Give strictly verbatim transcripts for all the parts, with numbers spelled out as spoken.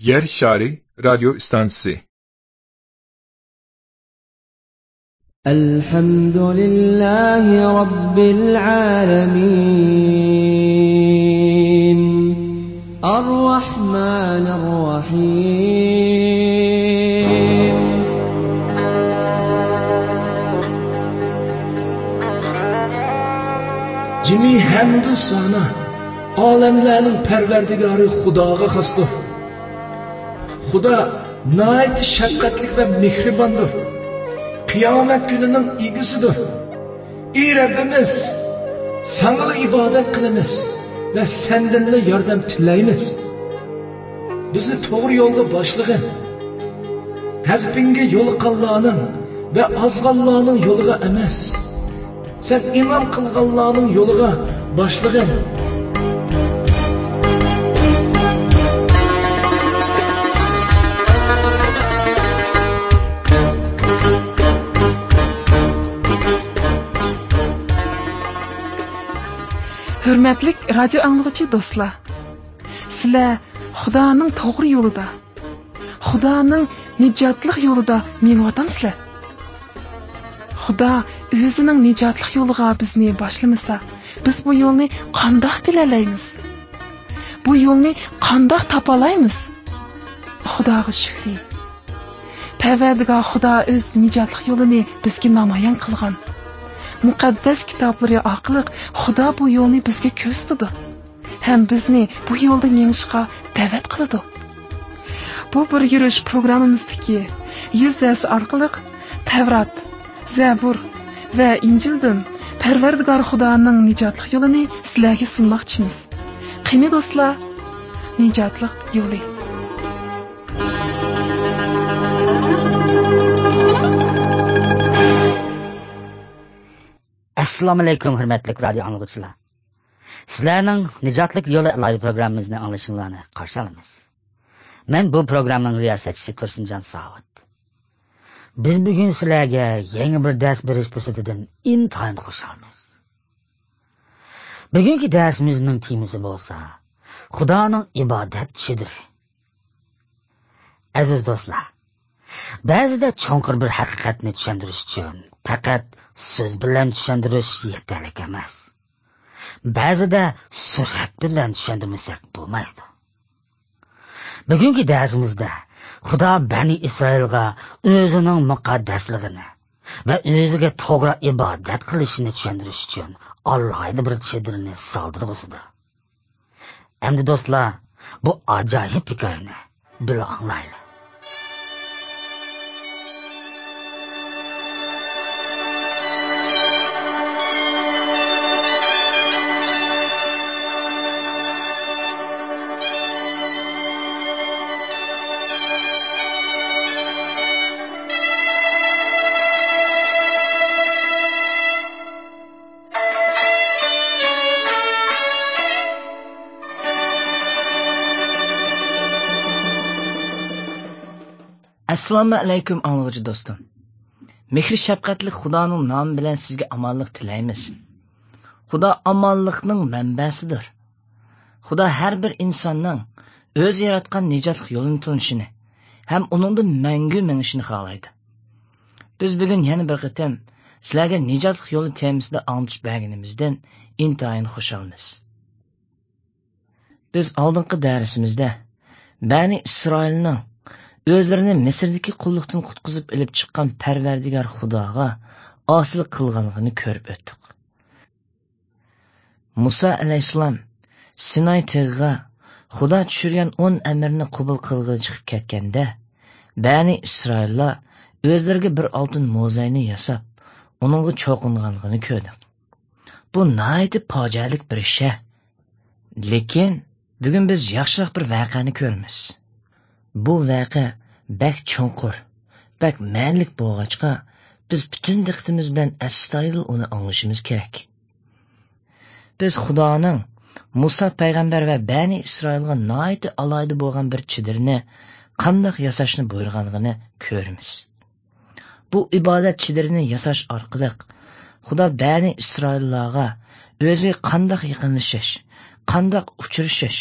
Yer Şari Radyo İstasyası. Elhamdülillahi Rabbil alemin. Ar-Rahmanir-Rahim. Cimi hamdu sana alemlerin perverdigarı Xudoga xosdir. Xudo nihoyat shafqatlik va mehribondir. Qiyomat kunining egisidir. Ey Rabbimiz, sana ibodat qilamiz va sendan yordam tilaymiz. Bizni to'g'ri yo'lga boshlagin. Tazbinga yo'liqqanlarning va ozg'anlarning yo'liga emas. Sen iman qilganlarning yo'liga boshlagin. Hürmetlik radyo anlıqçı dostlar. Sizler Xudoning to'g'ri yo'lida, Xudoning nijotlik yo'lida meng'otamsizlar. Xudo o'zining nijotlik yo'liga bizni boshlamasa, biz bu yo'lni qandoq bilalaymiz? Bu yo'lni qandoq topalaymiz? Xudoga shukr. Parvardigor Xudo o'z nijotlik yo'lini bizga namoyon qilgan. Muqaddas kitoblari orqali Xudo bu yo'lni bizga ko'rsatdi. Ham bizni bu yo'lda mengishga da'vat qiladi. Bu bir yurish programmamizdagi yuz dars orqali Tavrat, Zabur va Injildan Parvardigor Xudoning nijotlik yo'lini sizlarga sunmoqchimiz. Qiymatli do'stlar, nijotlik yo'li. Assalomu alaykum hurmatli radio anglag'uchilar. Sizlarning nijotlik yo'li live programmamizni anglashingizni qarshi olamiz. Men bu programmaning riyosatchisi Tursunjon Savod. Biz bugun sizlarga yangi bir dars berish fursatidan intayin xursandmiz. Bugungi darsimizning temasi bo'lsa, Xudoning ibodat chidiri. Aziz do'stlar, ba'zida cho'nqir bir haqiqatni tushuntirish uchun faqat so'z bilan tushuntirish yetarli emas. Ba'zida surat bilan tushuntirmasak bo'lmaydi. Bugungi darsimizda Xudo Bani Isroilga o'zining muqaddasligini va o'ziga to'g'ri ibodat qilishini tushuntirish uchun alohida bir chidirni soldirg'usida. Endi do'stlar, bu ajoyib hikoyani birga anglaylik. Assalomu alaykum anglag'uchi do'stim. Mehr shafqatli Xudoning nomi bilan sizga omonlik tilaymiz. Xudo omonlikning manbasidir. Xudo har bir insonning o'z yaratgan nijotlik yo'lini tunishini ham uningda mangu mengishini xohlaydi. Biz bugun yana bir qatam sizlarga nijotlik yo'li temasida anglatish berganimizdan intayin xursandmiz. Biz oldingi darsimizda Bani Isroilning o'zlarini Misrdagi qulluqdan qutqizib olib chiqqan Parvardigor Xudoga osil qilganligini ko'rib o'tdik. Musa alayhisalom Sinay tog'iga Xudo tushirgan o'n amirni qabul qilg'ili chiqib ketganda, Bani Isroillar o'zlariga bir oltin mo'zayni yasab, uningga cho'qinganligini ko'rdik. Bu nihoyat fojialik bir ish. Lekin bugun biz yaxshiroq bir voqeani ko'ramiz. Bu voqea bak cho'nqur, bak ma'nilik bo'lg'achqa, biz butun diqqatimiz bilan astoydil uni anglashimiz kerak. Biz Xudoning Musa payg'ambar va Bani Isroilga nihoyat alohida bo'lgan bir chidirni qanday yasashni buyurganligini ko'ramiz. Bu ibodat chidirini yasash orqali Xudo Bani Isroillarga o'ziga qanday yaqinlashish, qanday uchrashish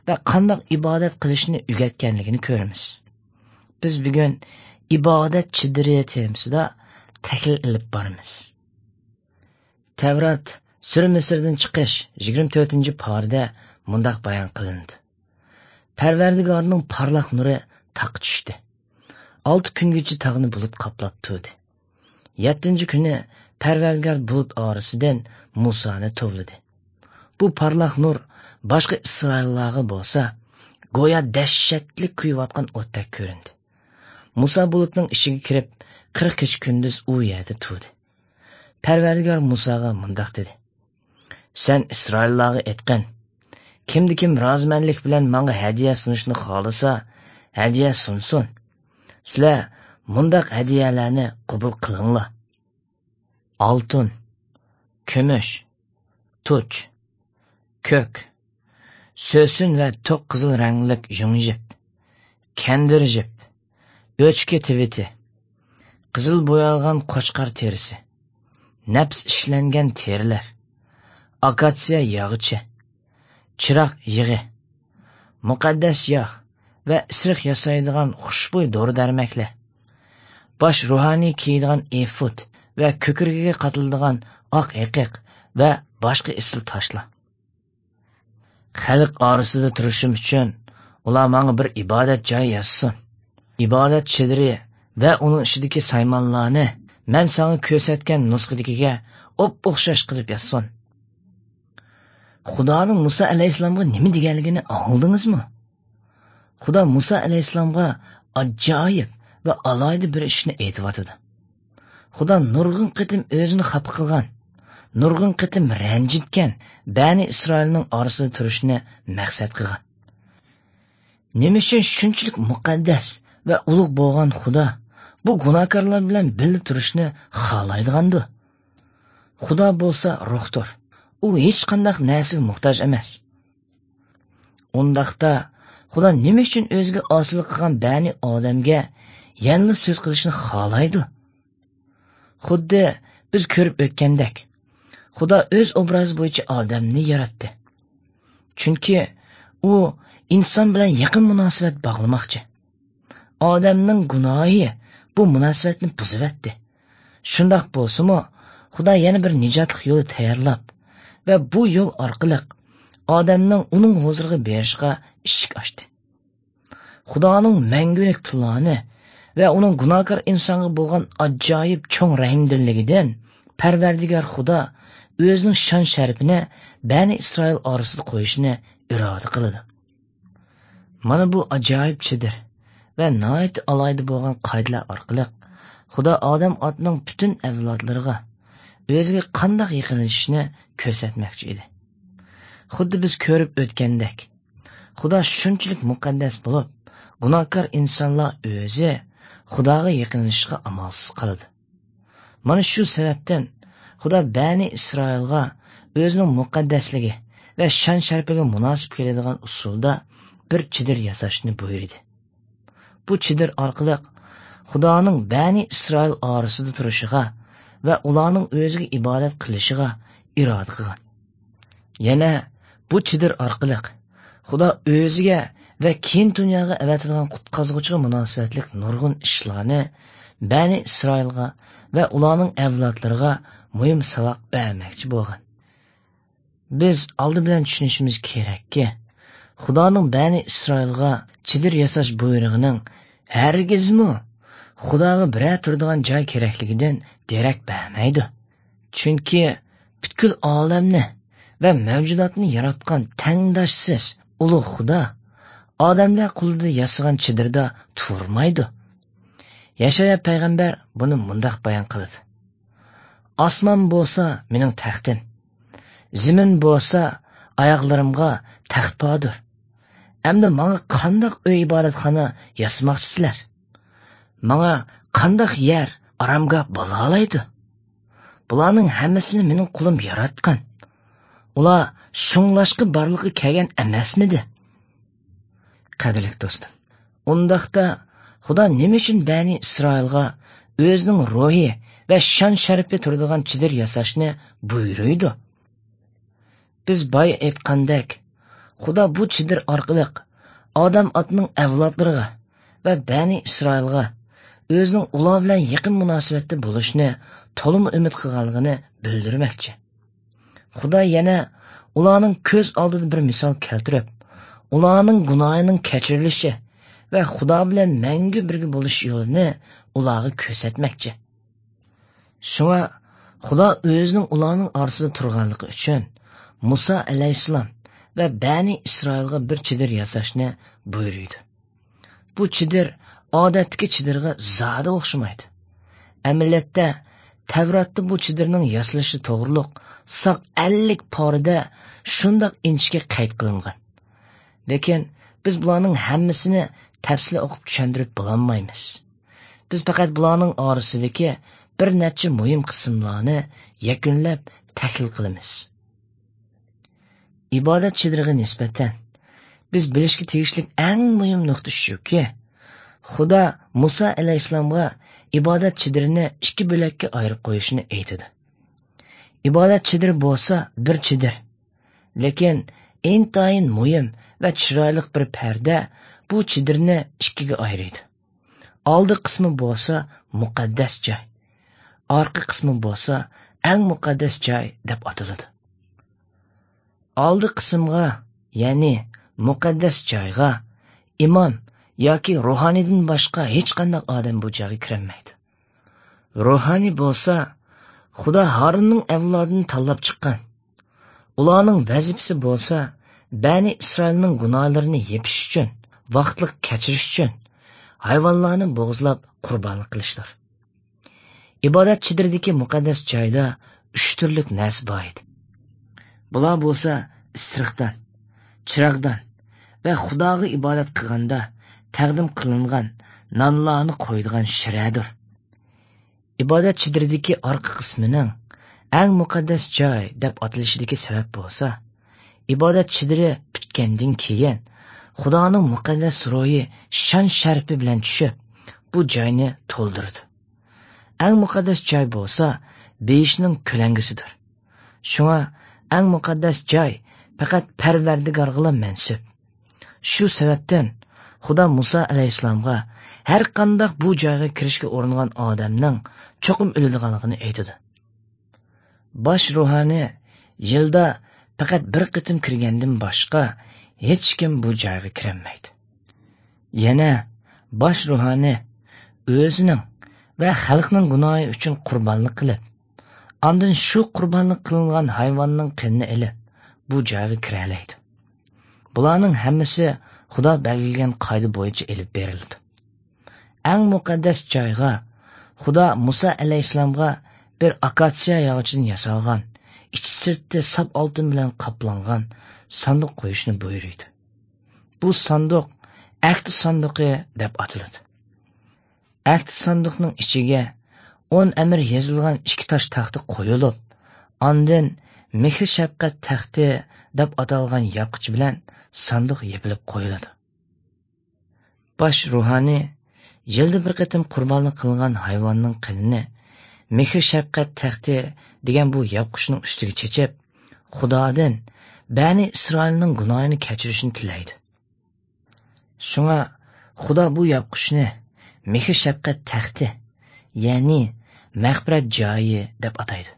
va qanday ibodat qilishni o'rgatganligini ko'ramiz. Biz bugun ibodat chidiri temasida tahlil ilib boramiz. Tavrat Sura Misrdan chiqish yigirma to'rtinchi parda mundaq bayon qilindi. Parvardigorning parlaq nuri taq tushdi. olti kungacha tog'ni bulut qoplab turdi. yettinchi kuni Parvardigor bulut orasidan Musoni tovladi. Bu parlaq nur boshqa Isroillarga bo'lsa, go'yo dahshatli kuyayotgan o'tdek ko'rindi. Musa bulutning ichiga kirib, qirq uch kunduz u yerda turdi. Parvardigor Musaga mundaq dedi: "Sen Isroillarga aytgan, kimdi kim rozimanlik bilan menga hadiya sunishni xohlasa, hadiya sunsun. Sizlar mundaq hadiyalarni qabul qilinglar. Oltin, kumush, tuch, ko'k, so'sin va to'q qizil ranglik yung'jip, kandir jip, o'chki tiviti, qizil bo'yalgan qo'chqar terisi, nafs ishlangan terilar, akatsiya yog'ichi, chiroq yig'i, muqaddas yog' va isriq yasaydigan xushbo'y dori-darmaklar, bosh ruhoniy kiydigan efud va ko'kirgiga qatiladigan oq aqiq va boshqa isl toshlar. Xalq orasida turishim uchun ular menga bir ibodat joyi yassin. Ibodat chidiri va uning ichidagi saymonlarni men senga ko'rsatgan nusxadagiga o'p-o'xshash qilib yassin." Xudoning Musa alayhisalomga nima deganligini angladingizmi? Xudo Musa alayhisalomga ajoyib va alohida bir ishni aytibotdi. Xudo nurg'un qitim o'zini xafa qilgan, nurg'un qitim ranjitgan Bani Isroilning orasida turishni maqsad qilgan. Nima uchun shunchalik muqaddas va ulug' bo'lgan Xudo bu gunohkorlar bilan birga turishni xohlaydigandir? Xudo bo'lsa ruhdir. U hech qanday narsaga muhtoj emas. Undaqda Xudo nima uchun o'ziga osil qilgan Bani odamga yangi so'z qilishni xohlaydi? Xuddi biz ko'rib o'tgandek, Xudo o'z obrazi bo'yicha odamni yaratdi. Chunki u inson bilan yaqin munosabat bog'lamoqchi. Odamning gunohi bu munosabatni buzibatdi. Shundoq bo'lsa-mu, Xudo yana bir nijotlik yo'li tayyorlab va bu yo'l orqali odamning uning huzuriga berishga eshik ochdi. Xudoning mangulik plani va uning gunohkor insonga bo'lgan ajoyib cho'ng rahmdilligidan Parvardigor Xudo o'zining shon sharafini Bani Isroil orasida qo'yishni iroda qildi. Mana bu ajoyib chidir va nihoyat alohida bo'lgan qoidalar orqali Xudo odam otning butun avlodlariga o'ziga qanday yaqinlashishni ko'rsatmoqchi edi. Xuddi biz ko'rib o'tgandek, Xudo shunchalik muqaddas bo'lib, gunohkor insonlar o'zi Xudoga yaqinlashishga amalsiz qoldi. Mana shu sababdan Xudo Bani Isroilga o'zining muqaddasligi va shon sharafiga munosib keladigan usulda bir chidir yasashni buyurdi. Bu chidir orqali Xudoning Bani Isroil orasida turishiga va ularning o'ziga ibodat qilishiga iroda qilgan. Yana bu chidir orqali Xudo o'ziga va keyin dunyoga avatadigan qutqazuvchiga munosabatlik nurg'un ishlarni Bani Isroilga va ularning avlodlariga muhim saboq bermoqchi bo'lgan. Biz oldi bilan tushunishimiz kerakki, Xudoning Bani Isroilga chidir yasash buyrug'ining hargizmi Xudoga biror turadigan joy kerakligidan derak bermaydi. Chunki butkul olamni va mavjudotni yaratgan tangdoshsiz ulug' Xudo odamlar qo'lida yasagan chidirda turmaydi. Yashaya payg'ambar buni mundaq bayon qildi: "Osmon bo'lsa mening taxtim, zimin bo'lsa oyoqlarimga taxtpodir. Endi menga qanday uy ibodatxona yasamoqchisizlar? Menga qanday yer oromgoh bo'la oladi? Bularning hammasini mening qo'lim yaratgan. Ular shunglashqa borliqqa kelgan emasmidi?" Qadrli do'stim, undaqda Xudo nima uchun Bani Isroilga o'zining ruhi va shon sharafi turadigan chidir yasashni buyuruydi? Biz boya aytgandek, Xudo bu chidir orqali odam otning avlodlariga va Bani Isroilga o'zining ular bilan yaqin munosabatda bo'lishni to'liq umid qilganligini bildirmoqchi. Xudo yana ularning ko'z oldida bir misol keltirib, ularning gunohining kechirilishi va Xudo bilan mangu birga bo'lish yo'lini ularga ko'rsatmoqchi. Shunga Xudo o'zining ularning orasida turganligi uchun Musa alayhissalom va Bani Isroilga bir chidir yasashni buyurdi. Bu chidir odatdagi chidirga zoda o'xshamaydi. Amaliyotda Tavratda bu chidirning yasalishi to'g'riliq saq ellik porida shundoq inchga qayd qilingan. Lekin biz bularning hammasini tafsil o'qib tushuntirib bo'lolmaymiz. Biz faqat bularning orasidagi bir necha muhim qismlarni yakunlab tahlil qilamiz. Ibodat chidiriga nisbatan biz bilishga tegishli eng muhim nuqta shuki, Xudo Musa alayhissalomga ibodat chidirini ikki bo'lakka ayirib qo'yishni aytdi. Ibodat chidiri bo'lsa bir chidir, lekin intayin muhim va chiroyli bir parda bu chidirni ikkiga ayiradi. Oldi qismi bo'lsa muqaddas joy, orqa qismi bo'lsa eng muqaddas joy deb ataladi. Oldi qismga, ya'ni muqaddas joyga imom yoki ruhoniydan boshqa hech qanday odam bu joyga kirolmaydi. Ruhoniy bo'lsa Xudo Harunning avlodini tanlab chiqqan. Ularning vazifasi bo'lsa Bani Isroilning gunohlarini yepish uchun, vaqtliq kechirish uchun hayvonlarni bo'g'izlab qurbonlik qilishdir. Ibodat chidiridagi muqaddas joyda uch turlik narsa bor edi. Bular bo'lsa isriqdan, chiroqdan va Xudoga ibodat qilganda taqdim qilingan nonlarni qo'yadigan shiradir. Ibodat chidiridagi orqa qismining eng muqaddas joy deb atilishidagi sabab bo'lsa, ibodat chidiri bitgandan keyin Xudoning muqaddas ruhi shon sharfi bilan tushib, bu joyni to'ldirdi. Eng muqaddas joy bo'lsa, beyishning ko'langisidir. Shunga eng muqaddas joy faqat Parvardigorga mansub. Shu sababdan Xudo Musa alayhissalomga har qanday bu joyga kirishga uringan odamning cho'qim o'ladiganligini aytdi. Bosh ruhani yilda faqat bir qitim kirgandan boshqa hech kim bu joyga kirolmaydi. Yana bosh ruhani o'zining va xalqning gunohi uchun qurbonlik qilib, ondan shu qurbonlik qilingan hayvonning qinini ilib, bu joyga kira oladi. Bularning hammasi Xudo belgilagan qoida bo'yicha ilib berildi. Eng muqaddas joyga Xudo Musa alayhissalomga bir akatsiya yog'idan yasalgan, ichi sirti sap oltin bilan qoplangan sanduq qo'yishni buyurdi. Bu sanduq Ahd sanduqi deb ataladi. Ahd sanduqning ichiga o'n amr yozilgan ikki tosh taxti qo'yilib, ondan mehr shafqat taxti deb atalgan yopqich bilan sanduq yepilib qo'yiladi. Bosh ruhani yilda bir qatim qurbonlik qilingan hayvonning qinini mehr shafqat taxti degan bu yopqichning ustiga chechib, Xudodan Bani Isroilning gunohini kechirishni tilaydi. Shunga Xudo bu yopqichni mehr shafqat taxti, ya'ni mag'firat joyi deb ataydi.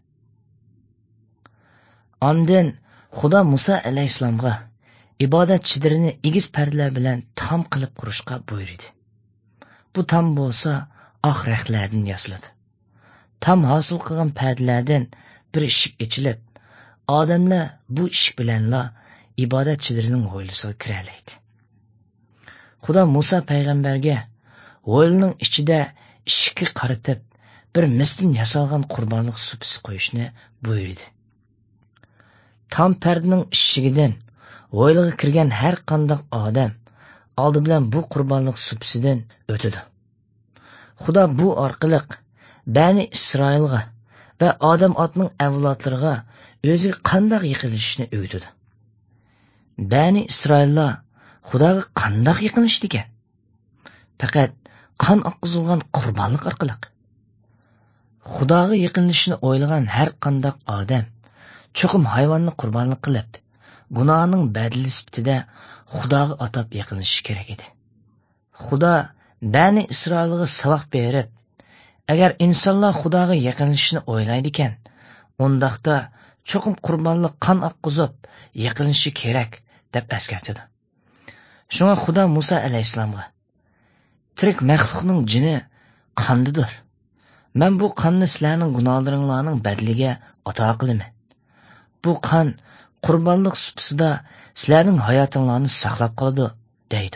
Ondan Xudo Musa alayhissalomga ibodat chidirini egiz pardalar bilan tam qilib qurishga buyurdi. Bu tam bo'lsa oq raqlardan yasaladi. Tam hosil qilgan pardalardan bir eshik ochilib, odamlar bu eshik bilanla ibodat chidirining hovlisiga kira oladi. Xudo Musa payg'ambarga hovlining ichida eshikka qaratib bir misdan yasalgan qurbonlik supisi qo'yishni buyurdi. Tam pardaning eshigidan hovliga kirgan har qanday odam oldi bilan bu qurbonlik supisidan o'tadi. Xudo bu orqali Bani Isroilga va odam otning avlodlariga o'ziga qanday yiqilishni o'rgatdi. Bani Isroillar Xudoga qanday yiqilishdi ekan? Faqat qon oqizilgan qurbonlik orqali. Xudoga yiqilishni o'ylagan har qanday odam cho'qim hayvonni qurbonlik qilib, gunohning badali sifatida Xudoga atab yaqinlashish kerak edi. Xudo Bani Isroilga saboq berib, agar insonlar Xudoga yaqinlashishni o'ylaydi ekan, undaqda cho'qim qurbonlik qon oqqizib yaqinlashishi kerak deb eskartdi. Shunga Xudo Musa alayhissalomga: "Tirik maxluqning jini qondidir. Men bu qonni sizlarning gunohlaringlarning badaliga ato qilaman. Bu qon qurbonlik sifatida sizlarning hayotinglarni saqlab qoladi" deydi.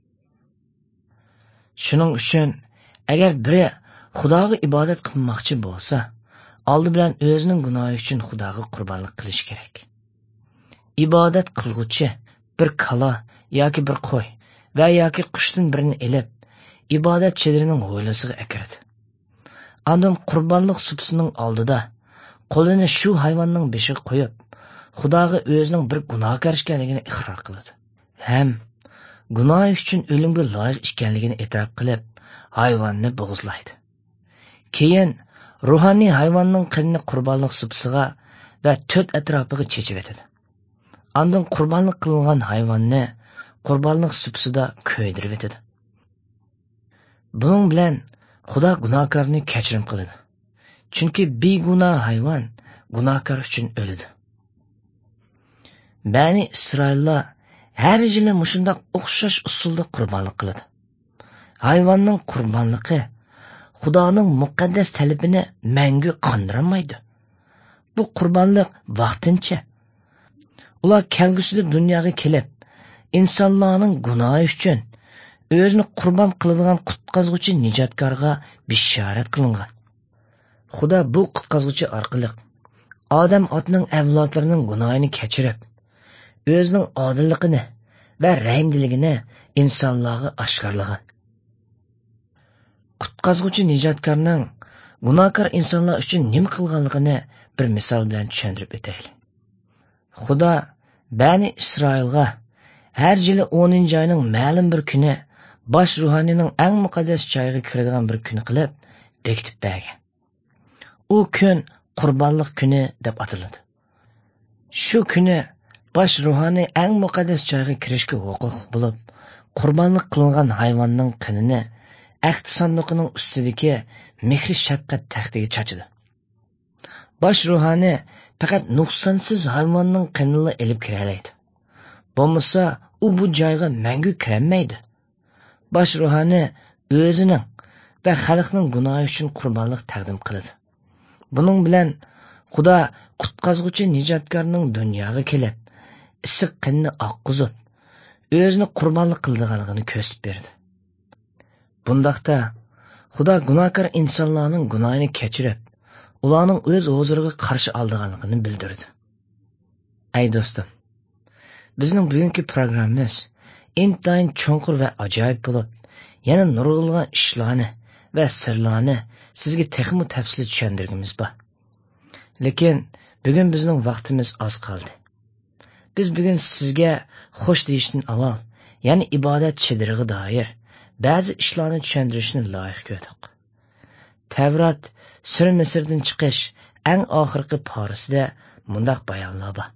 Shuning uchun agar biri Xudoga ibodat qilmoqchi bo'lsa, oldi bilan o'zining gunohi uchun Xudoga qurbonlik qilish kerak. Ibodat qilguvchi bir kala yoki bir qo'y va yoki qushdan birini elib, ibodat chedirining ho'ylasiga akiradi. Ondan qurbonlik supsining oldida qo'lini shu hayvonning beshiga qo'yib, Xudoga o'zining bir gunohkor ekanligini iqror qiladi. Ham gunohi uchun o'limga loyiq ekanligini e'tirof qilib, hayvonni bo'g'izlaydi. Keyin ruhoniy hayvonning qinini qurbonlik supsiga va to'rt atrofiga chechib etadi. Ondan qurbonlik qilingan hayvonni qurbonlik supsida ko'ydirib etadi. Buning bilan Xudo gunohkorni kechirim qiladi. Chunki begunoh hayvon gunohkor uchun o'ladi. Bani Isroillar har yili mushundoq o'xshash usulda qurbonlik qiladi. Hayvonning qurbonligi Xudoning muqaddas talabini mangu qondirmaydi. Bu qurbonlik vaqtincha. Ular kelgusida dunyoga kelib, insonlarning gunohi uchun o'zini qurbon qiladigan qutqazuvchi nijotkorga bishorat qilingan. Xudo bu qutqazuvchi orqali odam otning avlodlarining gunohini kechirib, o'zining odilligini va rahmdiligini insonlarga oshkorlagan. Qutqazuvchi nijotkorning gunohkor insonlar uchun nima qilganligini bir misol bilan tushuntirib o'taylik. Xudo Bani Isroilga har yili o'ninchi oyning ma'lum bir kuni bosh ruhoniyning eng muqaddas joyiga kiradigan bir kun qilib bekitib bergan. U kun qurbonlik kuni deb ataladi. Shu kuni bosh ruhoniy eng muqaddas joyga kirishga huquq bo'lib, qurbonlik qilingan hayvonning qinini ahd sanduqining ustidagi mehr shafqat taxtiga chachidi. Bosh ruhoniy faqat nuqsonsiz hayvonning qinini elib kira oladi. Bo'lmasa u bu joyga mangu kirolmaydi. Bosh ruhoniy o'zining va xalqning gunohi uchun qurbonlik taqdim qiladi. Buning bilan Xudo qutqazuvchi nijotkorning dunyoga kelib, issiq qinni oqqizib, o'zini qurbonlik qildiganligini ko'rsatib berdi. Bundaqda Xudo gunohkor insonlarning gunohini kechirib, ularning o'z huzuriga qarshi oldiganligini bildirdi. Ey do'stim, bizning bugungi programmamiz intayin cho'nqur va ajoyib bo'lib, yana nurg'ulg'an ishlarni va sirlarni sizga texmo tafsili tushundirgimiz bor. Lekin bugun bizning vaqtimiz oz qoldi. Biz bugun sizga xo'sh deyishdan avval, ya'ni ibodat chediriga doir ba'zi ishlarni tushuntirishni loyiq ko'rdik. Tavrat Sura Misrdan chiqish eng oxirgi parasida mundaq bayonlar bor.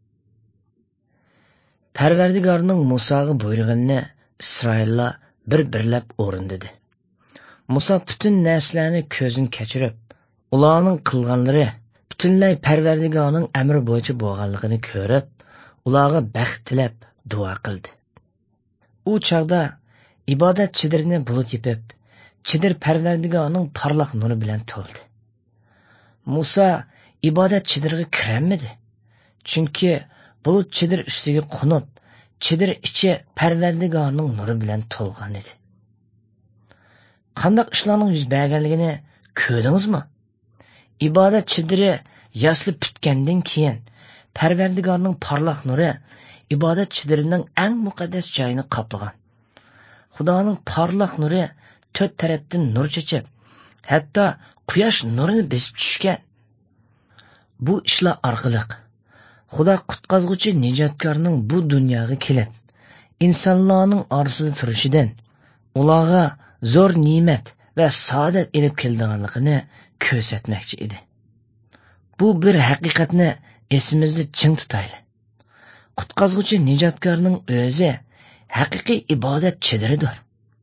Parvardigorning Musoga buyrug'ini Isroillar bir-birlab o'rindadi. Muso butun narsalarni ko'zdan kechirib, ularning qilganlari butunlay Parvardigorning amri bo'yicha bo'lganligini ko'rib, ularga baxt tilab duo qildi. U chaqda ibodat chidirini bulut yepib, chidir Parvardigorning porloq nuri bilan to'ldi. Musa ibodat chidiriga kirolmadi, chunki bulut chidir ustiga qo'nib, chidir ichi Parvardigorning nuri bilan to'lgan edi. Qanday ishlarning yuz berganligini ko'rdingizmi? Ibodat chidiri yaslib bitgandan keyin Parvardigorning porloq nuri ibodat chidirining eng muqaddas joyini qoplagan. Xudoning porloq nuri to'rt tarafdan nur chechib, hatto quyosh nurini besib tushgan. Bu ishlar orqali Xudo qutqazuvchi nijotkorning bu dunyoga kelib, insonlarning orasida turishidan ularga zo'r ne'mat va saodat elib kelganligini ko'rsatmoqchi edi. Bu bir haqiqatni esimizda ching tutaylik. qutqazuvchi nijotkorning o'zi haqiqiy ibodatchilaridir.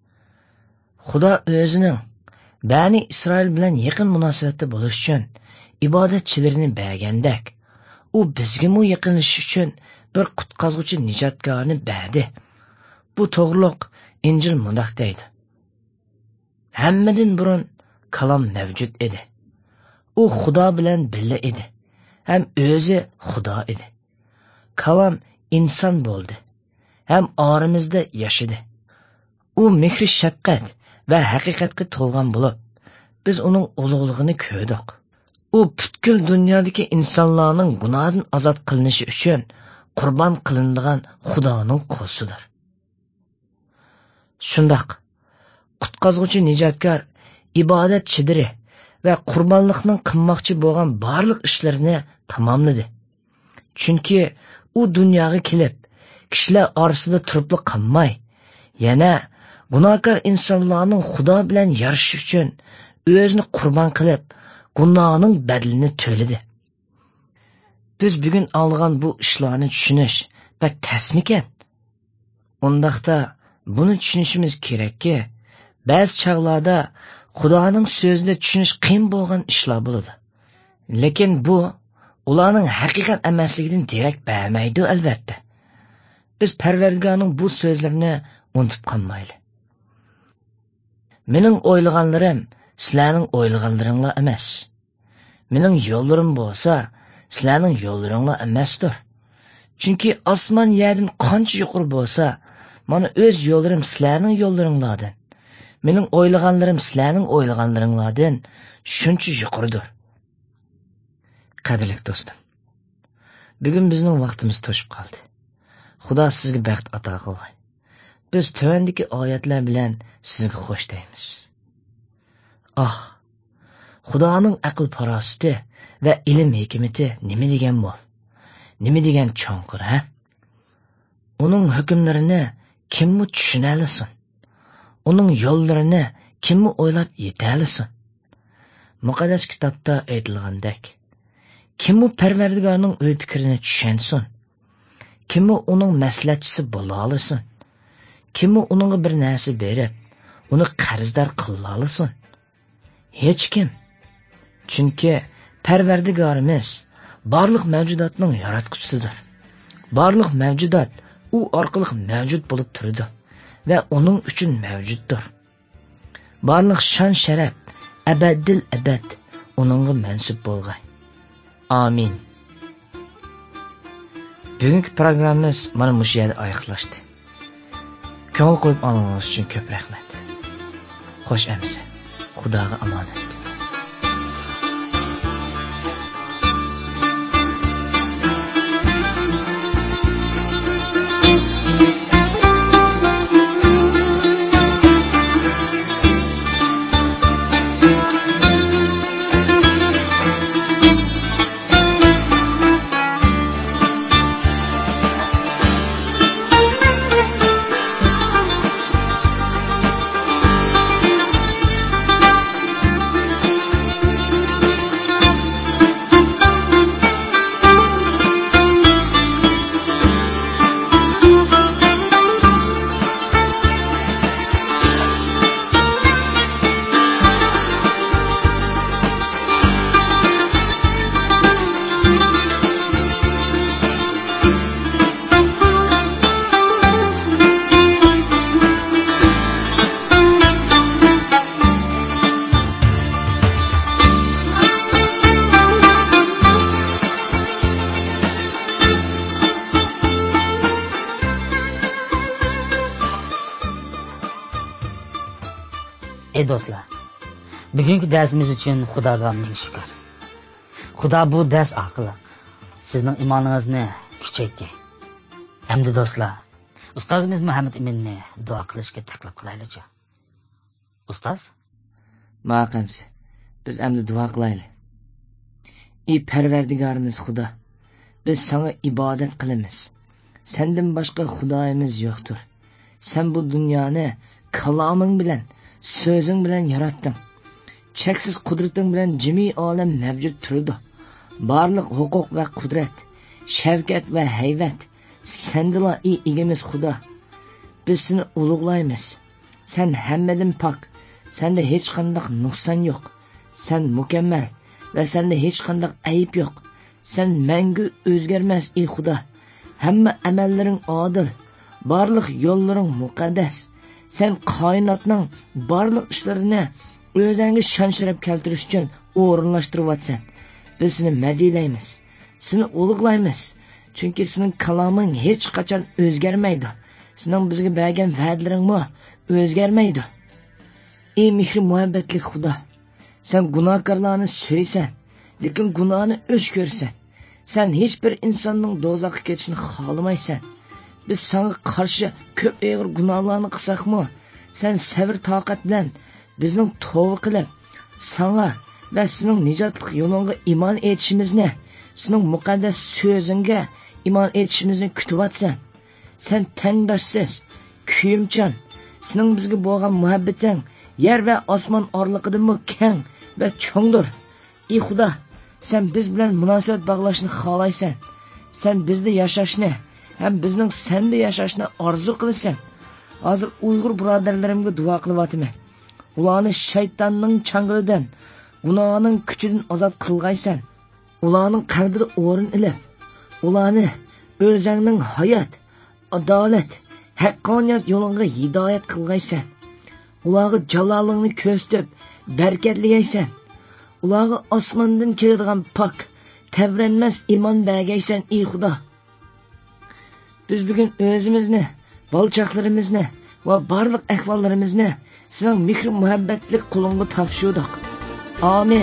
Xudo o'zining Bani Isroil bilan yaqin munosabatda bo'lish uchun ibodatchilarini bergandek, u bizga mu yaqinlashish uchun bir qutqazuvchi nijotkorni berdi. Bu to'g'riliq Injil mundoq deydi. Hammadan burun kalom mavjud edi. U Xudo bilan birga edi. Ham o'zi Xudo edi. Kalom inson bo'ldi. Ham oramizda yashadi. U mehr shafqat va haqiqatga to'lgan bo'lib, biz uning ulug'ligini ko'rdik. U butkul dunyodagi insonlarning gunohdan ozod qilinishi uchun qurbon qilinadigan Xudoning qo'sidir. Shundoq, qutqazuvchi nijotkor ibodatchidiri va qurbonlikning qilmoqchi bo'lgan barliq ishlarini tamomladi. Chunki u dunyoga kelib, kishilar orasida turib qolmay, yana gunohkor insonlarning Xudo bilan yarashish uchun o'zini qurbon qilib, gunohning badalini to'ladi. Biz bugun olgan bu ishlarni tushunish va tasmikan. Undaqda buni tushunishimiz kerakki, ba'zi chog'larda Xudoning so'zini tushunish qiyin bo'lgan ishlar bo'ladi. Lekin bu ularning haqiqat emasligidan derak bermaydi albatta. Biz Parvardigorning bu so'zlarini unutib qolmaylik. Mening o'ylaganlarim sizlarning o'ylaganlaringlar emas. Mening yo'llarim bo'lsa, sizlarning yo'llaringlar emasdir. Chunki osmon yerdan qancha yuqori bo'lsa, mana o'z yo'llarim sizlarning yo'llaringlardan. Mening o'ylaganlarim sizlarning o'ylaganlaringlardan shuncha yuqoridir. Qadrli do'stim, bugun bizning vaqtimiz to'shib qoldi. Xudo sizga baxt ato qilgay. Biz tövendeki oyatlar bilan sizga xo'sh deymiz. Ah, Xudoning aql farosati va ilm hikmati nima degan bo'l? Nima degan cho'nqir, ha? Uning hukmlarini kimmi tushuna olsin? Uning yo'llarini kimmi o'ylab yeta olsin? Muqaddas kitobda aytilgandek, kimmi Parvardigorning o'y fikrini tushunsin? Kimmi uning maslahatchisi bo'la olsin? Kimmi uningga bir narsa berib, uni qarzdor qila olsin? Hech kim. Chunki Parvardigorimiz barliq mavjudotning yaratquchisidir. Barliq mavjudot u orqali mavjud bo'lib turadi va uning uchun mavjuddir. Barliq shon sharaf abadil abad uningga mansub bo'lgan. Amin. Bugungi programmamiz mana shu yerda oyoqlashdi. Ko'ngil qo'yib olganingiz uchun ko'p rahmat. Xo'sh amsa, Xudoga omonat. Ey do'stlar, bugungi darsimiz uchun Xudoga ming shukr. Xudo bu dars orqali sizning imoningizni kuchaytgan. Hamda do'stlar, ustozimiz Muhammad Aminni duo qilishga taklif qilaylik. Ustoz? Ma'qamsi, biz hamda duo qilaylik. Ey Parvardigorimiz Xudo, biz sana ibodat qilamiz. Sendan boshqa xudoyimiz yo'qdir. Sen bu dunyoni kaloming bilan, so'zing bilan yaratding. Cheksiz qudrating bilan jami olam mavjud turdi. Barliq huquq va qudrat, shavkat va hayvat Sendila ey egamiz Xudo. Biz seni ulug'laymiz. Sen hammadan pok. Sende hech qanday nuqson yo'q. Sen mukammal va sende hech qanday ayib yo'q. Sen mangu o'zgarmas ey Xudo. Hamma amallaring adil. Barliq yo'llaring muqaddas. Sen koinotning barliq ishlarini o'zingga shon-sharaf keltirish uchun o'rinlashtiryapsan. Biz seni madhiylaymiz. Seni ulug'laymiz. Chunki sening kaloming hech qachon o'zgarmaydi. Sening bizga bergan va'dalaring o'zgarmaydi. Ey mehr muhabbatli Xudo, sen gunohkorlarni so'ysan, lekin gunohni o'ch ko'rsan. Sen hech bir insonning do'zaxga ketishini xohlamaysan. Biz senga qarshi ko'p og'ir gunohlarni qilsakmi, sen sabr toqat bilan bizning tavba qilib, senga va sening nijotlik yo'lingga iymon etishimizni, sening muqaddas so'zingga iymon etishimizni kutyapsan. Sen tengdoshsiz, kuyimchan, sening bizga bo'lgan muhabbating yer va osmon oraliqidami keng va cho'ngdir. Ey Xudo, sen biz bilan munosabat bog'lashni xohlaysan. Sen bizda yashashni, ham bizning senda yashashni orzu qilasan. Hozir Uyg'ur birodarlarimga duo qilyapman. Ularni shaytonning changalidan, gunohning kuchidan ozod qilgaysan. Ularning qalbida o'rin ilib, ularni o'zingning hayot, adolat, haqqoniyat yo'liga hidoyat qilgaysan. Ularga jalolingni ko'rsatib, barkatlaysan. Ularga osmondan keladigan pok, tavranmas iymon bergaysan ey Xudo. Biz bugun o'zimizni, bolchaqlarimizni va barliq ahvollarimizni sening mehr muhabbatli qo'lingga topshirdik. Amin.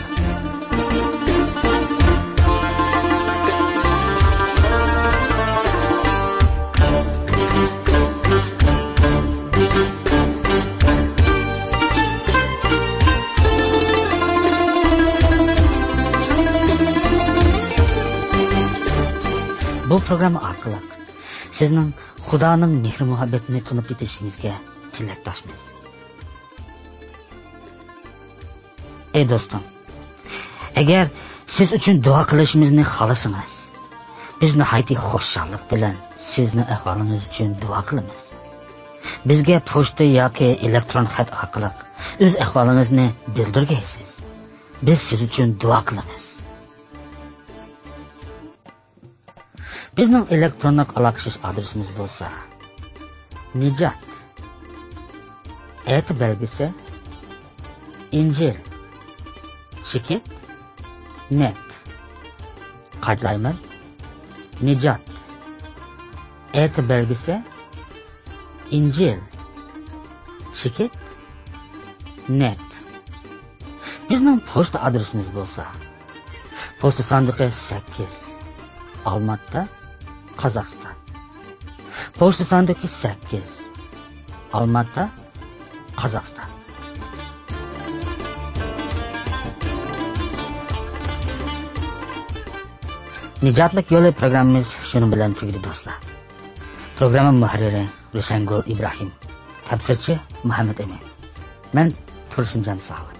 Bu program orqali sizning Xudoning mehr muhabbatini tunib yetishingizga tilakdoshmiz. Ey do'stim, agar siz uchun duo qilishimizni xohlasangiz, biz nihoyatda xursandlik bilan sizni ahvolingiz uchun duo qilamiz. Bizga pochta yoki elektron xat orqali o'z ahvolingizni bildirgaysiz. Biz siz uchun duo qilamiz. Bizning elektronik aloqashish adresimiz bo'lsa: Nijot et belgisi injil chekit net. Qaytarayman. Nijot et belgisi injil chekit net. Bizning pochta adresimiz bo'lsa: pochta sandiqi sakkiz, Olmaota, Qozog'iston. Pochta sandiqi sakkiz, Olmaota, Qozog'iston. Nijotlik yo'li programmamiz shuni bilan tugadi do'stlar. Programma muharriri Rusangul Ibrohim, tafsirchi Muhammad Amin. Men Tursunjon Savat.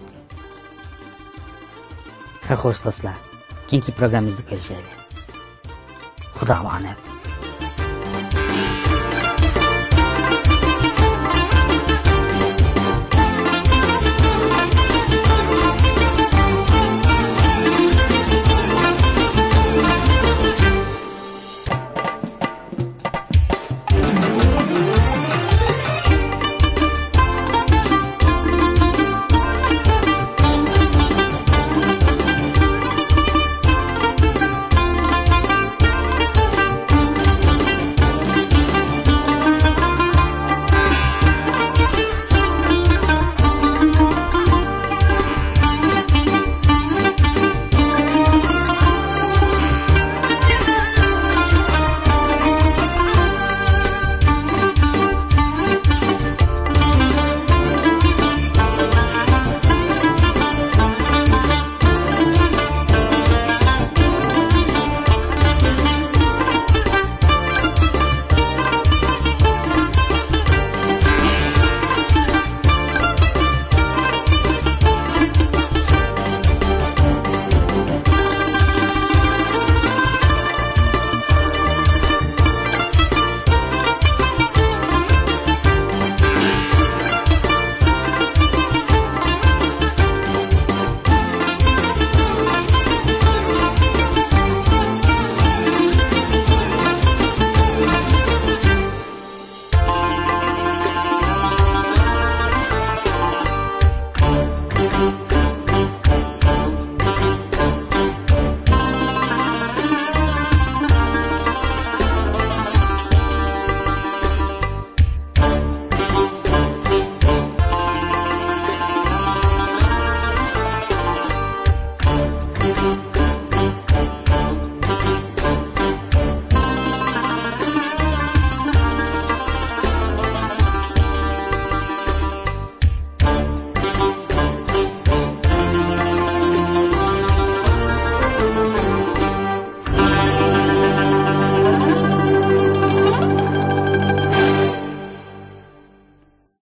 Xo'sh do'stlar, keyingi programmamizda ko'rishaylik. Xudo omonat.